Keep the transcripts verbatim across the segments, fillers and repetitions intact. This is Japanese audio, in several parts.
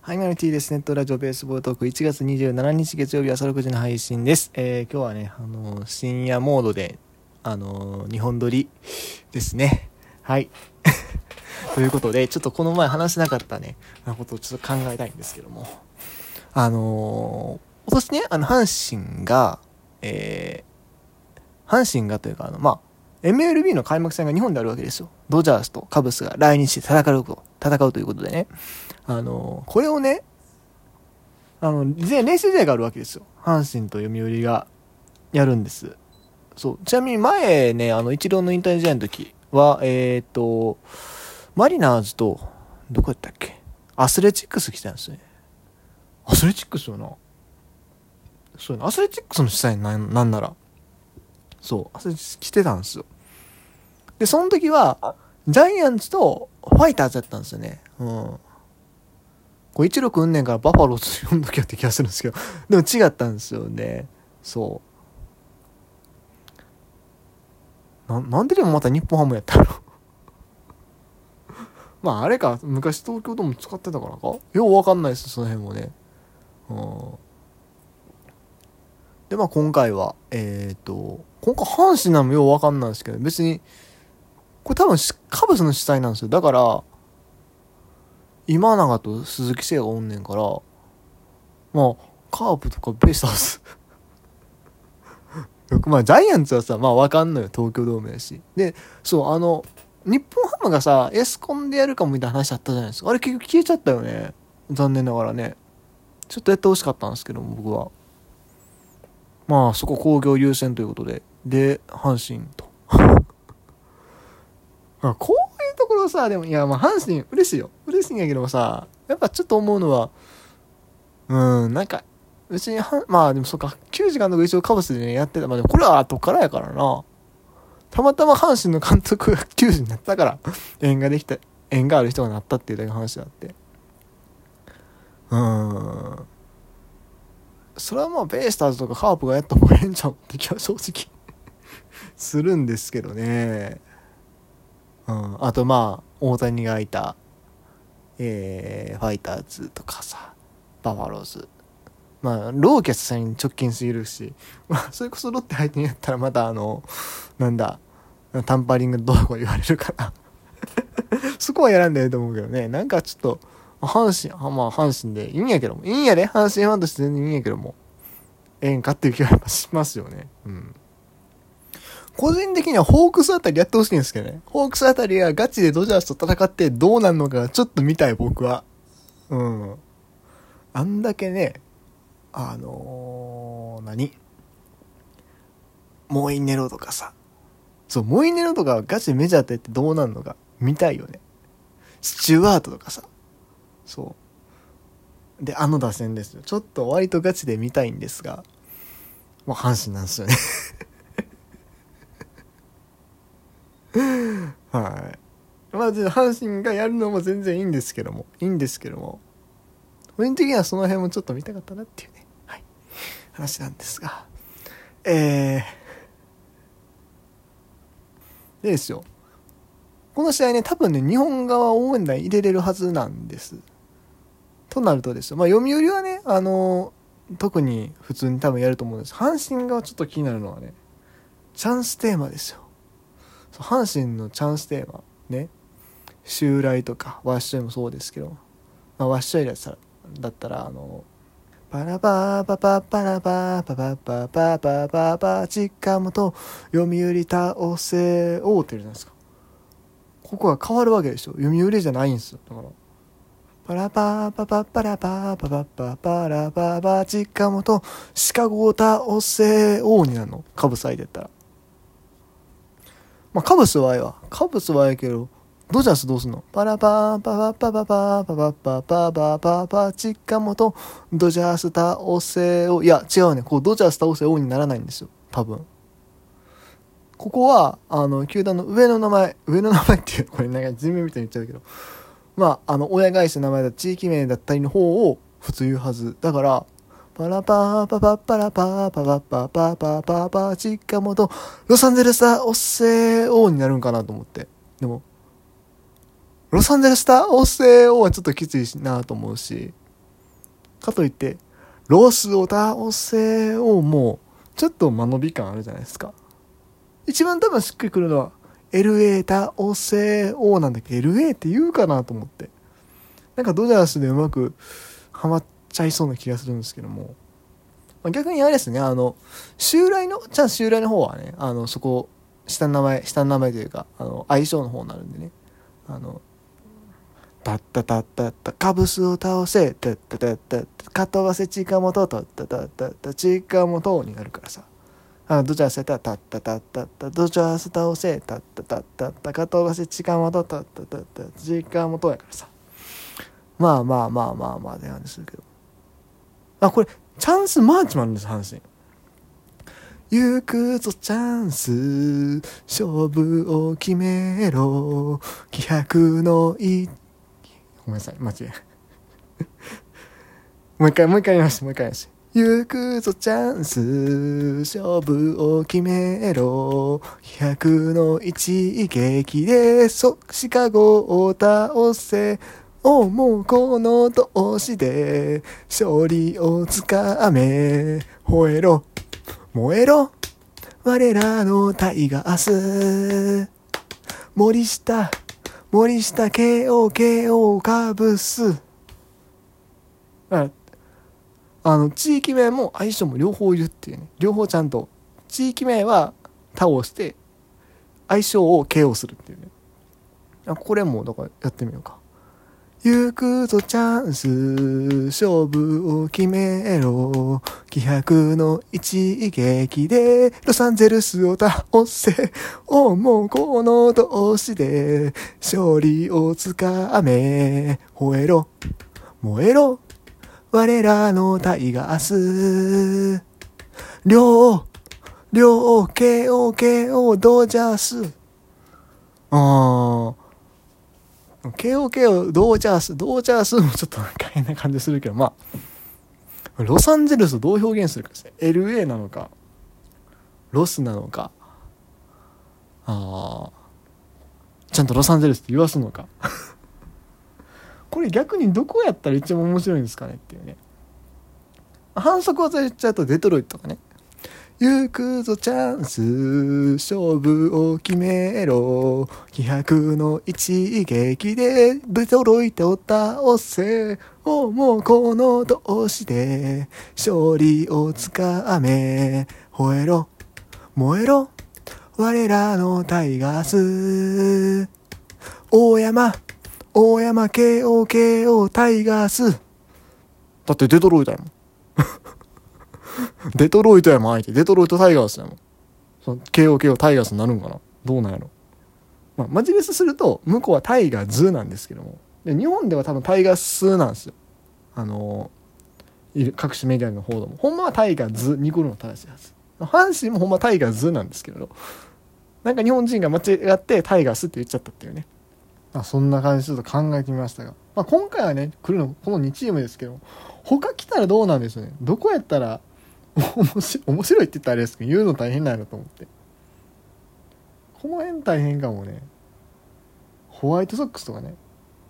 はい、マルティです。ネットラジオベースボールトークいちがつにじゅうしちにち月曜日朝ろくじの配信です。えー、今日はね、あのー、深夜モードで、あのー、日本撮りですね。はい。ということで、ちょっとこの前話せなかったね、ことをちょっと考えたいんですけども。あのー、今年ね、あの、阪神が、えー、阪神がというか、あの、まあ、エムエルビー の開幕戦が日本であるわけですよ。ドジャースとカブスが来日して戦うと、戦うということでね。あの、これをね、あの、練習試合があるわけですよ。阪神と読売がやるんです。そう。ちなみに前ね、あの、一郎の引退試合の時は、えっと、マリナーズと、どこやったっけ？アスレチックス来たんですよね。アスレチックスよな。そうね。アスレチックスの主催なん、なんなら。そう。アスレチックス来てたんですよ。で、その時は、ジャイアンツとファイターズやったんですよね。うん。こう一六運年からバファローズ読んどきゃって気がするんですけど、でも違ったんですよね。そう。な、なんででもまた日本ハムやったのまああれか、昔東京ドーム使ってたからかようわかんないです、その辺もね。うん。で、まあ今回は、えっと、今回阪神なのもようわかんないですけど、別に、これ多分カブスの主催なんですよ。だから、今永と鈴木誠也がおんねんから、まあ、カープとかベイスターズまあ、ジャイアンツはさ、まあわかんのよ。東京ドームやし。で、そう、あの、日本ハムがさ、エスコンでやるかもみたいな話あったじゃないですか。あれ結局消えちゃったよね。残念ながらね。ちょっとやってほしかったんですけども、僕は。まあ、そこ工業優先ということで。で、阪神と。こういうところさ、でも、いや、まあ、阪神、嬉しいよ。嬉しいんやけどもさ、やっぱちょっと思うのは、うーん、なんか、別には、まあでもそっか、球児監督一応カブスでね、やってた。まあでもこれは後からやからな。たまたま阪神の監督が球児になったから、縁ができた、縁がある人がなったっていうだけの話であって。うーん。それはまあベイスターズとかカープがやった方がええんちゃうって気は正直するんですけどね。うん。あとまあ、大谷がいた、えー、ファイターズとかさ、バファローズ。まあ、ローキャスさんに直近すぎるし、まあ、それこそロッテ相手にやったらまたあの、なんだ、タンパリングどうこう言われるからそこはやらんでええと思うけどね。なんかちょっと、阪神、まあ阪神でいいんやけども、いいんやで、阪神ファンとして全然いいんやけども、ええんかっていう気はやっぱしますよね。うん。個人的にはホークスあたりやってほしいんですけどね。ホークスあたりがガチでドジャースと戦ってどうなるのかちょっと見たい僕は。うん。あんだけね、あのー、何モイネロとかさ。そう、モイネロとかガチでメジャーってやってどうなるのか見たいよね。スチュワートとかさ。そう。で、あの打線ですよ。ちょっと割とガチで見たいんですが、もう阪神なんですよねはい。まあ、阪神がやるのも全然いいんですけども、いいんですけども、個人的にはその辺もちょっと見たかったなっていうね、はい、話なんですが、えー、でですよ。この試合ね、多分ね、日本側応援団入れれるはずなんです。となるとですよ。まあ、読売はね、あのー、特に普通に多分やると思うんです。阪神側ちょっと気になるのはね、チャンステーマですよ。そう阪神のチャンステーマ。ね。襲来とか、ワッショイもそうですけど、まあ、ワッショイだったら、だったら、あの、パラパーパパパラパーパパパパパパパ近本読売倒せおうって言うじゃないですか。ここが変わるわけでしょ。読売じゃないんですよ。だからパラパーパパパラパーパパパパラパパ近本シカゴ倒せおうになるの。カブス相手やったら。まあカブスはええわ。カブスはええけど、ドジャースどうすんの？パラパーパパパパパパパパパパパパ近本ドジャース倒せおう。いや違うね。こうドジャース倒せおうにならないんですよ。多分。ここは、あの、球団の上の名前、上の名前っていう、これなんか人名みたいに言っちゃうけど、まあ、あの、親会社の名前だ、地域名だったりの方を普通言うはず。だから、パラパーパパパラパーパパパパパパパ近本ロサンゼルスターオッセーオーになるんかなと思って。でも、ロサンゼルスターオッセーオーはちょっときついなと思うし、 かといってロスを倒せをもうちょっと間延び感あるじゃないですか。一番多分しっくりくるのは エルエー 倒せをなんだっけ エルエー って言うかなと思って、なんかドジャースでうまくハマっちゃいそうな気がするんですけども、まあ、逆にあれですね、あの襲来のチャンス襲来の方はね、あのそこ下の名前下の名前というかあの相性の方になるんでね、あのタッタタッタッタカブスを倒せタッタタッタッタかとわせ近本タッタタッタッタ近本になるからさ、あのドジャースやったらタッタタッタッタドジャース倒せタッタタッタッタかとわせ近本タッタタッタ近本やからさ、まあまあまあまあまあって感じするけど、あこれチャンスマーチもあるんです阪神。行くぞチャンス勝負を決めろ気迫のいごめんなさい間違えもう一回もう一回言いましたもう一回言いました。行くぞチャンス勝負を決めろ気迫の一撃でそシカゴを倒せおもうこの闘志で勝利をつかめ吠えろ燃えろ我らのタイガース森下森下 ケーオーケーオー カブス、ああの地域名も相性も両方いるっていうね、両方ちゃんと地域名は倒して相性を ケーオー するっていうね、あこれもだからやってみようか。行くぞチャンス勝負を決めろ気迫の一撃でロサンゼルスを倒せおもうこの闘志で勝利をつかめ吠えろ燃えろ我らのタイガース両両 ケーオーケーオー ドジャースあーケーオーケーオー ドージャースドージャースもちょっとなんか変な感じするけど、まあロサンゼルスをどう表現するかですね。 エルエー なのかロスなのか、あちゃんとロサンゼルスって言わすのかこれ逆にどこやったら一番面白いんですかねっていうね。反則技言っちゃうとデトロイトとかね、行くぞチャンス勝負を決めろ気迫の一撃でデトロイトを倒せおもうこの闘志で勝利をつかめ吠えろ燃えろ我らのタイガース大山大山 ケーオーケーオー タイガースだってデトロイトやもんデトロイトやもん相手デトロイトタイガースやもん。その ケーオーケーオー タイガースになるんかな、どうなんやろ。まあマジレスすると向こうはタイガーズなんですけども、で日本では多分タイガースなんですよ。あのー、いる各種メディアの報道もほんまはタイガーズにこるの正しいはず。阪神もほんまはタイガーズなんですけど、なんか日本人が間違ってタイガースって言っちゃったっていうね。まあ、そんな感じでちょっと考えてみましたが、まあ、今回はね来るのこのにチームですけど、他来たらどうなんでしょうね。どこやったら面白い、面白いって言ったらあれですけど言うの大変なんやろと思って、この辺大変かもね。ホワイトソックスとかね、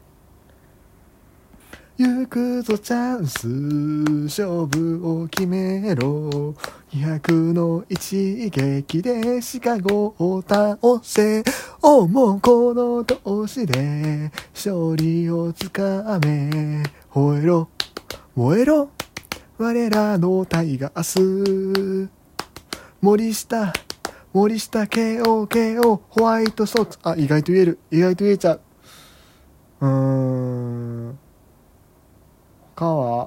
行くぞチャンス勝負を決めろ気迫の一撃でシカゴを倒せおもうこの闘志で勝利をつかめ吠えろ燃えろ我らのタイガース森下森下 ケーオーケーオー ホワイトソックス、あ意外と言える意外と言えちゃう。うーん他は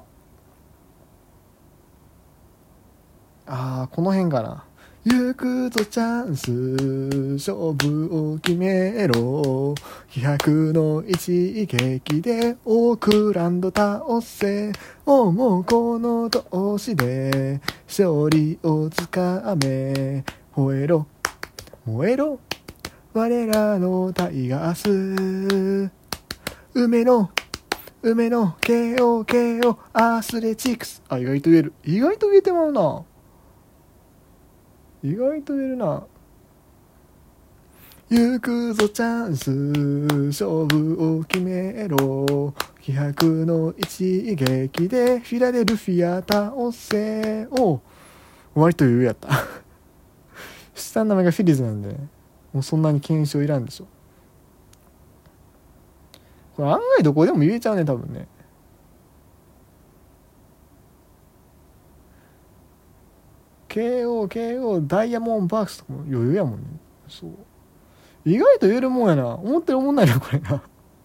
あーこの辺かな。行くぞチャンス勝負を決めろ気迫の一撃でオークランド倒せおもうこの闘志で勝利をつかめ吠えろ燃えろ我らのタイガース梅野梅野 ケーオーケーオー アスレチックス、あ意外と言える意外と言えてまうな意外と言えるな。行くぞチャンス勝負を決めろ気迫の一撃でフィラデルフィア倒せを割と余裕やった下の名前がフィリーズなんで、ね、もうそんなに検証いらんでしょ。これ案外どこでも言えちゃうね多分ね。ケーオー ケーオー ダイヤモンドバークスとかも余裕やもんね。そう意外と言えるもんやな。思ってるもんないなこれな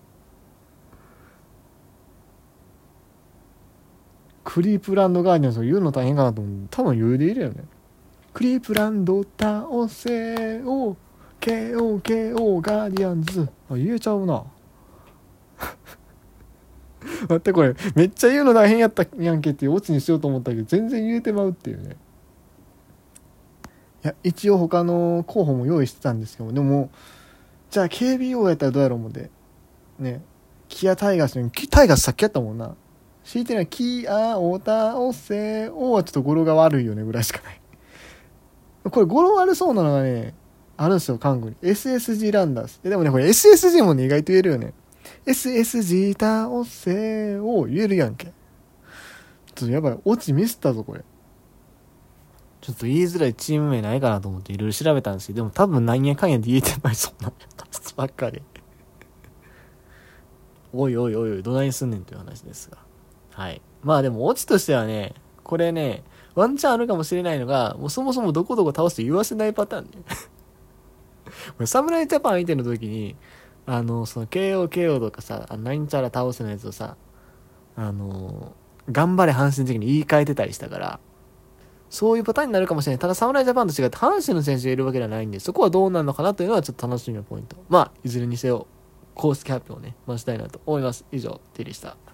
クリープランドガーディアンズを言うの大変かなと思う。多分余裕でいるよね。クリープランド倒せを ケーオー ケーオー ガーディアンズあ言えちゃうな待ってこれめっちゃ言うの大変やったやんけっていうオチにしようと思ったけど全然言えてまうっていうね。いや一応他の候補も用意してたんですけど、でもじゃあ ケービーオー やったらどうやろう思ってね。キアタイガースにタイガースさっきやったもんな。強いてないキアオタオセオはちょっと語呂が悪いよねぐらいしかないこれ語呂悪そうなのがねあるんですよ韓国に エスエスジー ランダース。でもねこれ エスエスジー もね意外と言えるよね。 エスエスジー 倒せを言えるやんけ。ちょっとやばいオチミスったぞこれ。ちょっと言いづらいチーム名ないかなと思っていろいろ調べたんですけど、でも多分何やかんやで言えてないそうなばっかりおいおいおいおいどないにすんねんという話ですが、はい。まあでもオチとしてはねこれねワンチャンあるかもしれないのが、もうそもそもどこどこ倒して言わせないパターンねこれ侍ジャパン相手の時にあのその ケーオーケーオー とかさ、あのなんちゃら倒せのやつをさ、あの頑張れ阪神的に言い換えてたりしたから、そういうパターンになるかもしれない。ただ侍ジャパンと違って阪神の選手がいるわけではないんで、そこはどうなるのかなというのはちょっと楽しみなポイント。まあいずれにせよ公式発表をね、まあ、したいなと思います。以上テリーでした。